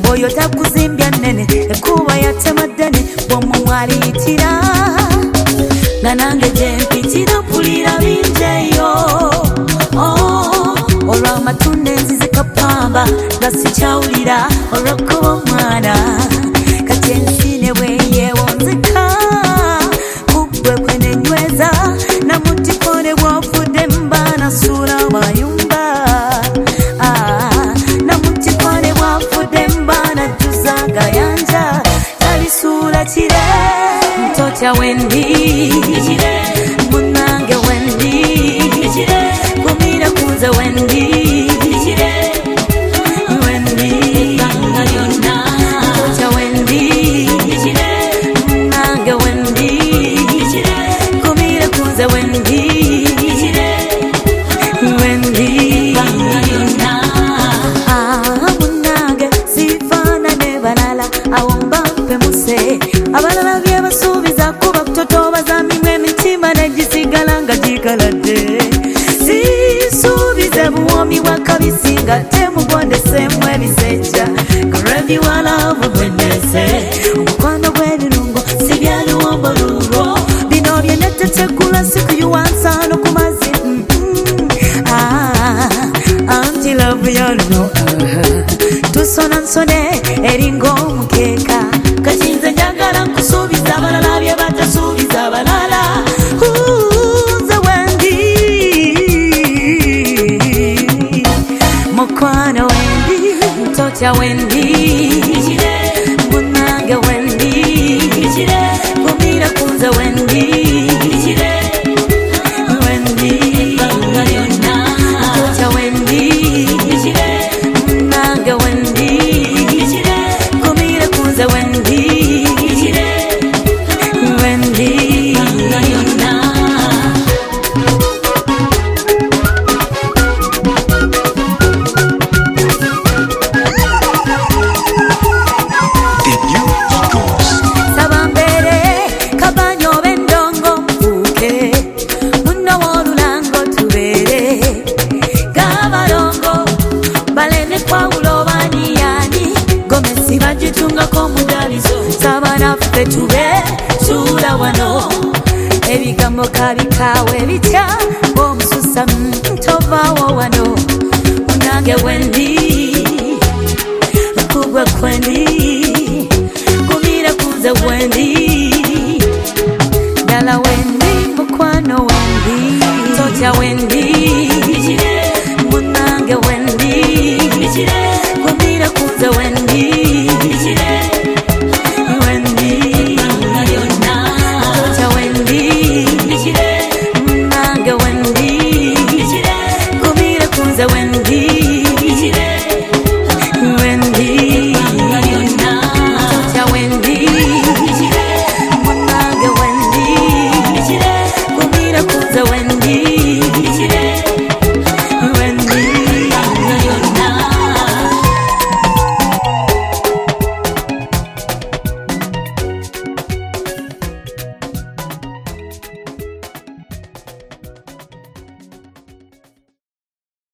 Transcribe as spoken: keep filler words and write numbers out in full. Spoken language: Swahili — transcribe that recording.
oyo takuzimbya nene ekuba yatemaddene bwomumwaliyitira nga nange gyempitira mpulira binjeyo olw'amatunda enzizikapamba nga sikyawulira olw'okkuba omwana kati ensi ne bweyewonzeka kuggwe kwe nenyweza namutiko ne bwofudde mba nasuula mayumba namutiko ne bwafudde mba najjuza gayanja talisuula kire ntotya wendi munange wendi kumira kunze wendi abalala byebasuubiza kuba kutotobaza mimwe emitima negisigala nga gigaladde sisuubize buwomi bwa kabisi nga temugondesemu ebisejja kareviwalavu bwendese omukwano gw'ebirungo si byaluwombo lulwo bino byenetetekula sikuyuwansaano ku mazzi anti lavu yaluno tusona nsone eringa omukeeka kati nze njagala nkusuubiza abalala bye batasuubiza abalala nze wendi mukwano wendi ntotya wendi munange wendi kumira kunze wendi wendi ntotya wendi munange wendi kumira kunze wendi tube tuula wano ebigambo kabikawe bitya omususa ntobaawo wano munange wendi kugwe kwendi